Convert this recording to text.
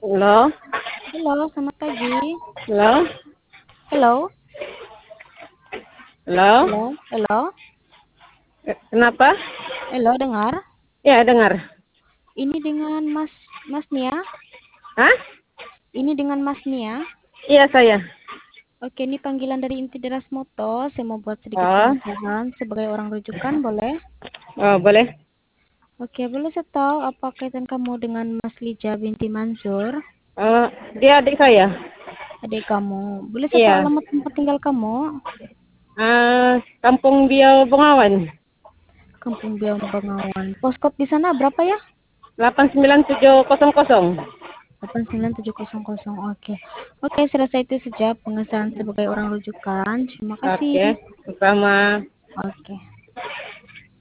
Halo? Halo, selamat pagi. Halo? Halo, Halo? halo, halo, Kenapa? halo, dengar? Ya, dengar. Ini dengan Mas Nia. Hah? Ini dengan Mas Nia. Iya, saya. Oke, ini panggilan dari Inti Deras Moto. Saya mau buat sedikit Oh, penasaran sebagai orang rujukan, boleh? oh boleh. Oke, boleh saya tahu apa kaitan kamu dengan Mas Lija binti Mansur, Oh, dia adik saya. adik kamu? Boleh saya tahu Iya. alamat tempat tinggal kamu? Kampung Biau Bengawan. Kampung Biau Bengawan. Poskot di sana berapa ya? 89700. 89700. Oke. Oke, saya rasa itu saja pengesahan sebagai orang rujukan. Terima kasih. Oke. Sama. Oke.